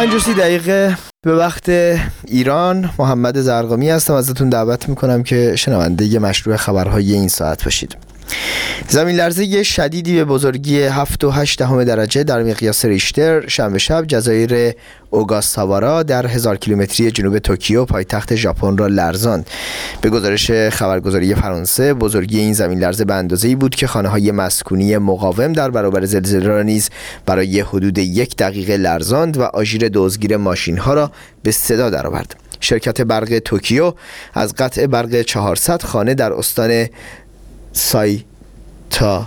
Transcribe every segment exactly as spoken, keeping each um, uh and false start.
پنج و سی دقیقه به وقت ایران. محمد زرقامی هستم، ازتون دعوت میکنم که شنونده مشروع خبرهای این ساعت باشید. زمین لرزه شدیدی به بزرگی هفت و هشت دهم درجه در مقیاس ریشتر شنبه شب جزایر اوگاساوارا در هزار کیلومتری جنوب توکیو پایتخت ژاپن را لرزاند. به گزارش خبرگزاری فرانسه، بزرگی این زمین لرزه به اندازه‌ای بود که خانه‌های مسکونی مقاوم در برابر زلزله را نیز برای حدود یک دقیقه لرزاند و آژیر دزدگیر ماشین‌ها را به صدا درآورد. شرکت برق توکیو از قطع برق چهارصد خانه در استان سایتاما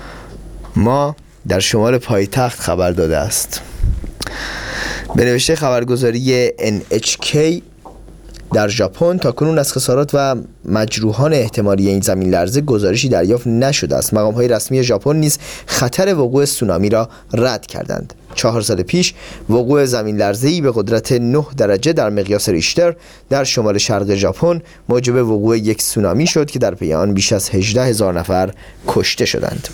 در شمال پایتخت خبر داده است. به نوشته خبرگزاری ان اچ کی در ژاپن تاکنون از خسارات و مجروحان احتمالی این زمین لرزه گزارشی دریافت نشده است. مقام‌های رسمی ژاپن نیز خطر وقوع سونامی را رد کردند. چهار سال پیش وقوع زمین لرزه‌ای به قدرت نه درجه در مقیاس ریشتر در شمال شرق ژاپن موجب وقوع یک سونامی شد که در پی آن بیش از هجده هزار نفر کشته شدند.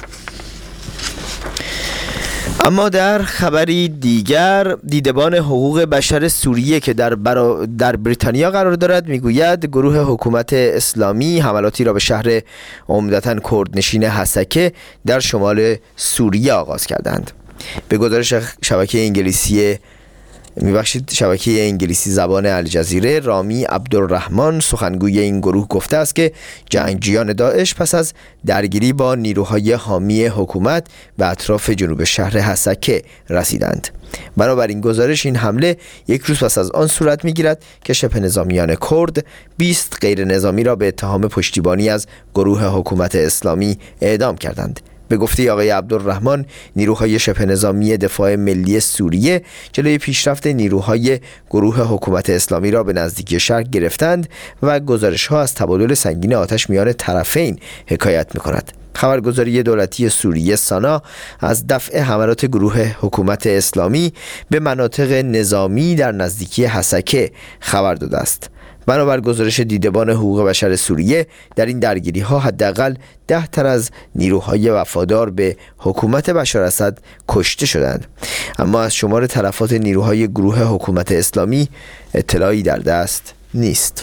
اما در خبری دیگر، دیدبان حقوق بشر سوریه که در, برا... در بریتانیا قرار دارد میگوید گروه حکومت اسلامی حملاتی را به شهر عمدتاً کردنشین حسکه در شمال سوریه آغاز کردند. به گزارش شبکه انگلیسی میبخشید شبکه انگلیسی زبان الجزیره، رامی عبدالرحمن سخنگوی این گروه گفته است که جنگجویان داعش پس از درگیری با نیروهای حامی حکومت به اطراف جنوب شهر حسکه رسیدند. بنابراین گزارش این حمله یک روز پس از آن صورت میگیرد که شبه نظامیان کرد بیست غیر نظامی را به اتهام پشتیبانی از گروه حکومت اسلامی اعدام کردند. به گفته آقای عبدالرحمن، نیروهای شبه نظامی دفاع ملی سوریه جلوی پیشرفت نیروهای گروه حکومت اسلامی را به نزدیکی شهر گرفتند و گزارش‌ها از تبادل سنگین آتش میان طرفین حکایت می‌کند. خبرگزاری دولتی سوریه سانا از دفع حملات گروه حکومت اسلامی به مناطق نظامی در نزدیکی حسکه خبر داده است. بنابر گزارش دیدبان حقوق بشر سوریه، در این درگیری ها حداقل ده تن از نیروهای وفادار به حکومت بشار اسد کشته شدند، اما از شمار تلفات نیروهای گروه حکومت اسلامی اطلاعی در دست نیست.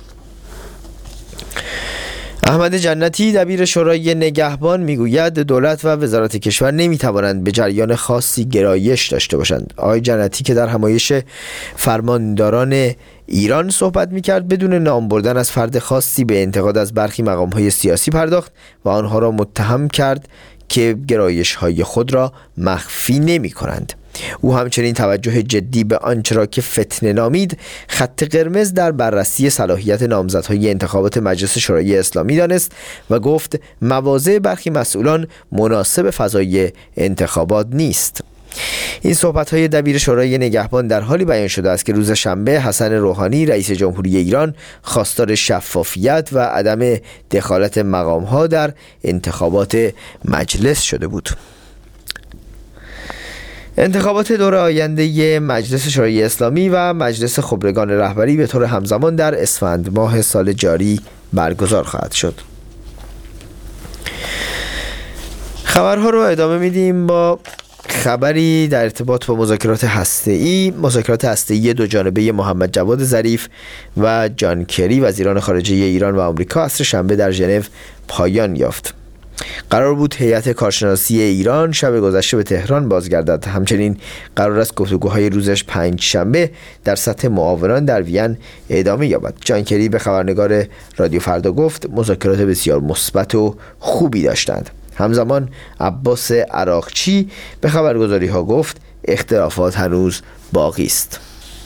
احمد جنتی دبیر شورای نگهبان میگوید دولت و وزارت کشور نمیتوانند به جریان خاصی گرایش داشته باشند. آقای جنتی که در همایش فرمانداران ایران صحبت میکرد بدون نام بردن از فرد خاصی به انتقاد از برخی مقام‌های سیاسی پرداخت و آنها را متهم کرد که گرایش‌های خود را مخفی نمی‌کنند. او همچنین توجه جدی به آنچه را که فتنه نامید خط قرمز در بررسی صلاحیت نامزدهای انتخابات مجلس شورای اسلامی دانست و گفت مواضع برخی مسئولان مناسب فضای انتخابات نیست. این صحبت‌های دبیر شورای نگهبان در حالی بیان شده است که روز شنبه حسن روحانی رئیس جمهوری ایران خواستار شفافیت و عدم دخالت مقام‌ها در انتخابات مجلس شده بود. انتخابات دور آینده مجلس شورای اسلامی و مجلس خبرگان رهبری به طور همزمان در اسفند ماه سال جاری برگزار خواهد شد. خبرها رو ادامه میدیم با خبری در ارتباط با مذاکرات هسته‌ای. مذاکرات هسته‌ای دو جانبه محمد جواد ظریف و جان کری وزیران خارجه ایران و آمریکا عصر شنبه در ژنو پایان یافت. قرار بود هیئت کارشناسی ایران شب گذشته به تهران بازگردد. همچنین قرار است گفتگوهای روزش پنج شنبه در سطح معاونان در وین ادامه یابد. جان کری به خبرنگار رادیو فردا گفت مذاکرات بسیار مثبت و خوبی داشتند. همزمان عباس عراقچی به خبرگزاری ها گفت اختلافات هنوز باقی است.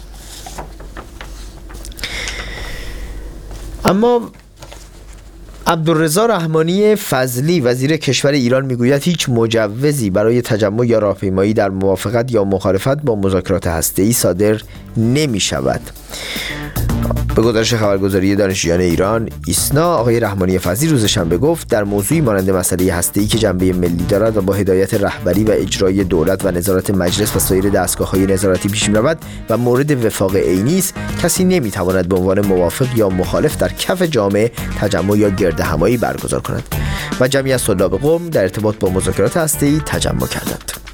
اما عبدالرضا رحمانی فضلی وزیر کشور ایران میگوید هیچ مجوزی برای تجمع یا راهپیمایی در موافقت یا مخالفت با مذاکرات هسته‌ای صادر نمی شود. به گزارش خبرگزاری دانشجویان ایران ایسنا، آقای رحمانی فضلی روز شنبه گفت در موضوعی مانند مسئله هسته‌ای که جنبه ملی دارد و با هدایت رهبری و اجرای دولت و نظارت مجلس و سایر دستگاه‌های نظارتی پیش می‌رود و مورد وفاق عینی است، کسی نمی‌تواند به عنوان موافق یا مخالف در کف جامعه تجمع یا گردهمایی برگزار کند و جمعی از طلاب قم در ارتباط با مذاکرات هسته‌ای تجمع کردند.